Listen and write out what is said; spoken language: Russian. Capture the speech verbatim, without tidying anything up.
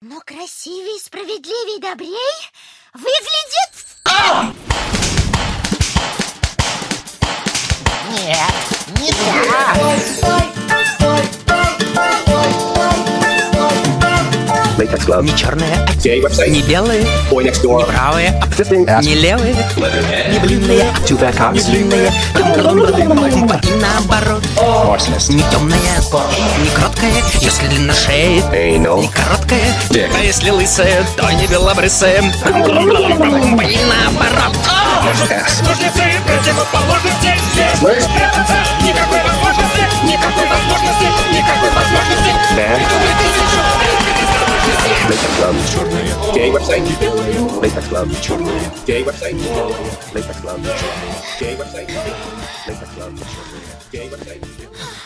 Но красивей, справедливей, добрей выглядит... Нет, не так. Не черные, Gay website. не белые, Boy next door. не правые, Existing. не левые, не длинные, Two fat не cocks. длинные, и наоборот. Arsonist. Не темная, не кроткая, если длинношея, Anal. не короткая, Dick. а если лысая, то не белобрысая. И наоборот. Ass. Ножницы, противоположности. Where? Спрятаться, никакой возможности, никакой возможности, никакой возможности. Man. Latex gloves. Gay website. Latex gloves. Gay website. Latex gloves. Gay website. Latex gloves. Gay website.